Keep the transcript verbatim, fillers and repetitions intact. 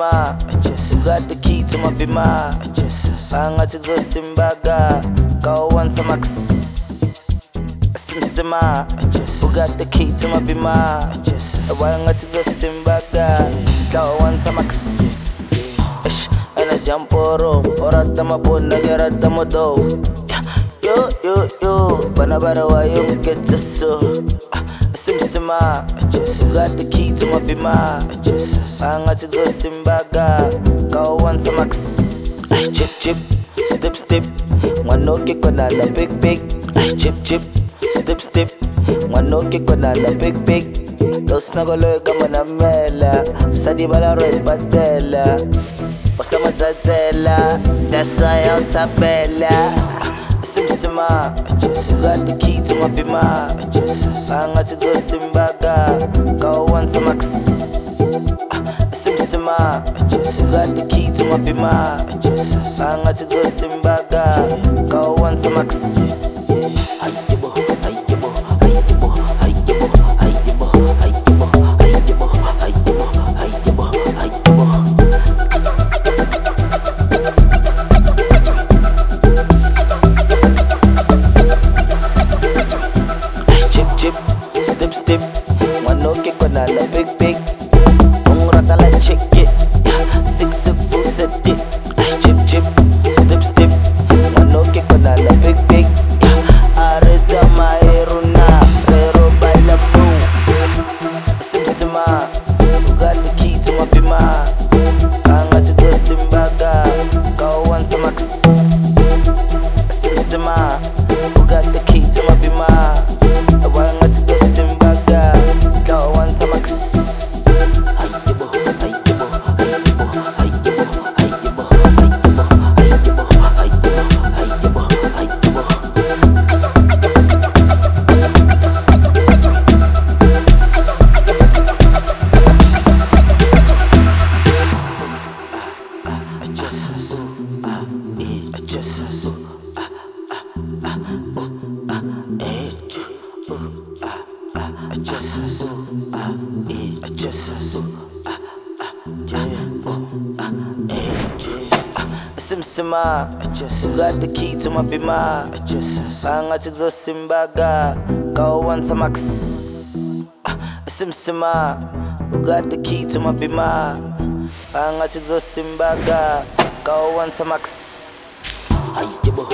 Simsima, who got the key to my bima. Angathi kuzosimbaga, kawansa max. Simsima, who got the key to my bima. Angathi kuzosimbaga, kawansa max. Anas yamporo, orata mabona gerata modo. Yo yo yo, banabara wa yo get so. Simsima, who got the key to my bima. Angathi kuzosimbaga, kawansa max. Ay chip chip, step step, mwanoke kona na big big. Ay chip chip, step step, mwanoke kona na big big. Los nagoloy kama na mela, sadi bala roy patela. Osama zazela, that's why I'm tabela. Simsima, got the key to my bima. Angathi kuzosimbaga, kawansa max. Simsima, got the key to my bima. Angathi kuzosimbaga, kawansa max. Hayibo, hayibo, hayibo, hayibo, hayibo, hayibo, hayibo, hayibo, hayibo, hayibo. Chip chip, step step, mwanoke kona na big big. Ungrata la check it, six sip full set it. Chip chip, step step, mwanoke kona na big big. Areza maeruna, rero baila boom. Simsima, who got the key to my bima. Angathi kuzosimbaga, kawansa max. Simsima, who got the key to my bima. Angathi kuzosimbaga, kawansa max. Hayibo, hayibo, hayibo, hayibo, hayibo, hayibo, hayibo, hayibo, hayibo, hayibo. I just, ooh, ah, eh, I just, ooh, ah, ah, ah, ooh, ah, eh, ooh, ah, ah, I just, ooh, ah, eh, I just, ooh, ah, ah, yeah, ooh, ah, eh, ah. Simsima, who got the key to my bima. Angathi kuzosimbaga, kawansa max. Simsima, who got the key to my bima. Angathi kuzosimbaga, kawansa max. Hayibo.